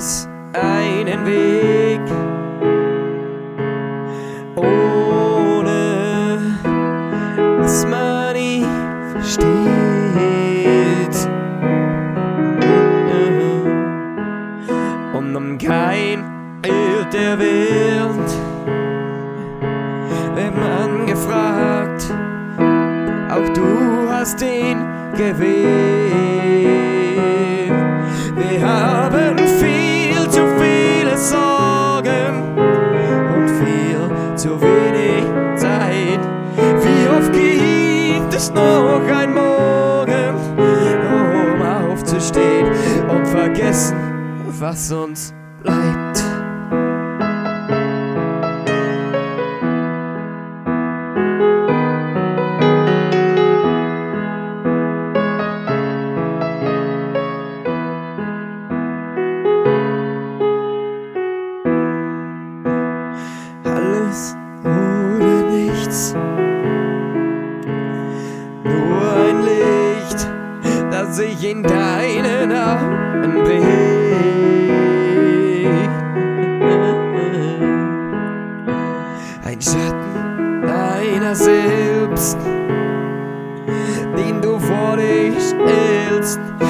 es einen Weg ohne dass man ihn versteht. Und um kein irrt der Wind, wenn man gefragt, auch du hast ihn gewählt. Wir haben viel zu viele Sorgen und viel zu wenig Zeit. Wie oft gibt es noch ein Morgen, um aufzustehen und vergessen, was uns bleibt. Alles oder nichts, nur ein Licht, das sich in deinen Augen bewegt. Ein Schatten deiner selbst, den du vor dich stellst.